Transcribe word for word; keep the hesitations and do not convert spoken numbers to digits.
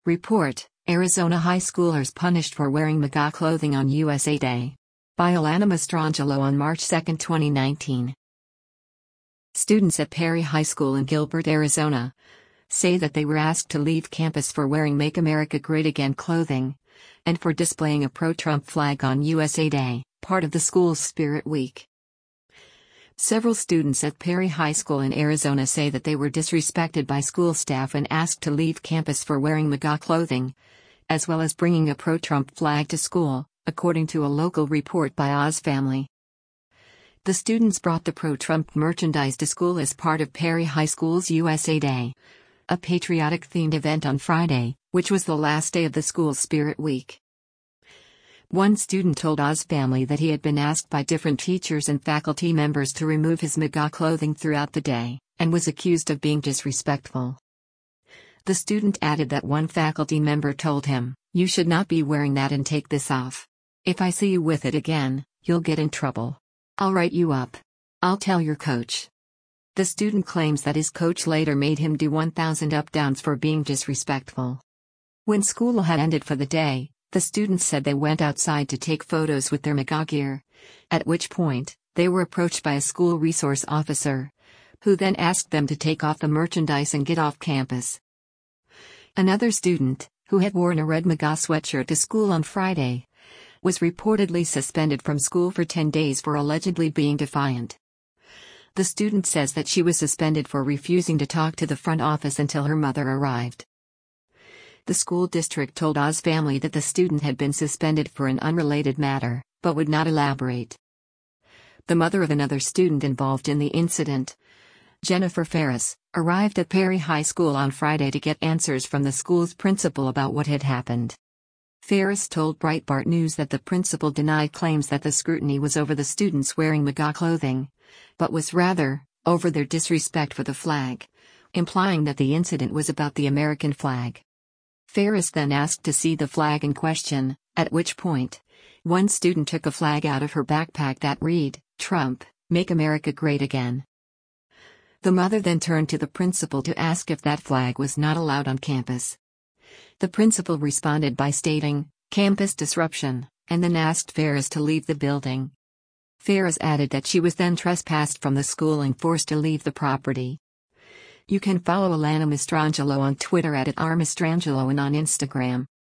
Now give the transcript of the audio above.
Report: Arizona high schoolers punished for wearing MAGA clothing on U S A Day. By Alana Mastrangelo on March second, twenty nineteen. Students at Perry High School in Gilbert, Arizona, say that they were asked to leave campus for wearing Make America Great Again clothing, and for displaying a pro-Trump flag on U S A Day, part of the school's Spirit Week. Several students at Perry High School in Arizona say that they were disrespected by school staff and asked to leave campus for wearing MAGA clothing, as well as bringing a pro-Trump flag to school, according to a local report by Oz Family. The students brought the pro-Trump merchandise to school as part of Perry High School's U S A Day, a patriotic-themed event on Friday, which was the last day of the school's Spirit Week. One student told Oz Family that he had been asked by different teachers and faculty members to remove his MAGA clothing throughout the day, and was accused of being disrespectful. The student added that one faculty member told him, "You should not be wearing that and take this off. If I see you with it again, you'll get in trouble. I'll write you up. I'll tell your coach." The student claims that his coach later made him do one thousand up-downs for being disrespectful. When school had ended for the day, the students said they went outside to take photos with their MAGA gear, at which point, they were approached by a school resource officer, who then asked them to take off the merchandise and get off campus. Another student, who had worn a red MAGA sweatshirt to school on Friday, was reportedly suspended from school for ten days for allegedly being defiant. The student says that she was suspended for refusing to talk to the front office until her mother arrived. The school district told Oz Family that the student had been suspended for an unrelated matter, but would not elaborate. The mother of another student involved in the incident, Jennifer Ferris, arrived at Perry High School on Friday to get answers from the school's principal about what had happened. Ferris told Breitbart News that the principal denied claims that the scrutiny was over the students wearing MAGA clothing, but was rather over their disrespect for the flag, implying that the incident was about the American flag. Ferris then asked to see the flag in question, at which point, one student took a flag out of her backpack that read, "Trump, Make America Great Again." The mother then turned to the principal to ask if that flag was not allowed on campus. The principal responded by stating, "Campus disruption," and then asked Ferris to leave the building. Ferris added that she was then trespassed from the school and forced to leave the property. You can follow Alana Mastrangelo on Twitter at, at r mastrangelo and on Instagram.